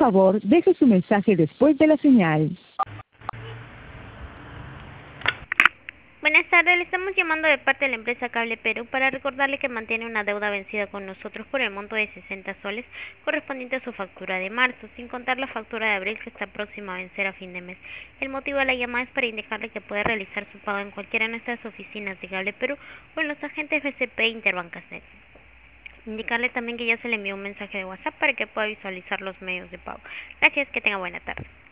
favor, deje su mensaje después de la señal. Buenas tardes, le estamos llamando de parte de la empresa Cable Perú para recordarle que mantiene una deuda vencida con nosotros por el monto de 60 soles correspondiente a su factura de marzo, sin contar la factura de abril que está próxima a vencer a fin de mes. El motivo de la llamada es para indicarle que puede realizar su pago en cualquiera de nuestras oficinas de Cable Perú o en los agentes BCP e Interbancasnet. Indicarle también que ya se le envió un mensaje de WhatsApp para que pueda visualizar los medios de pago. Gracias, que tenga buena tarde.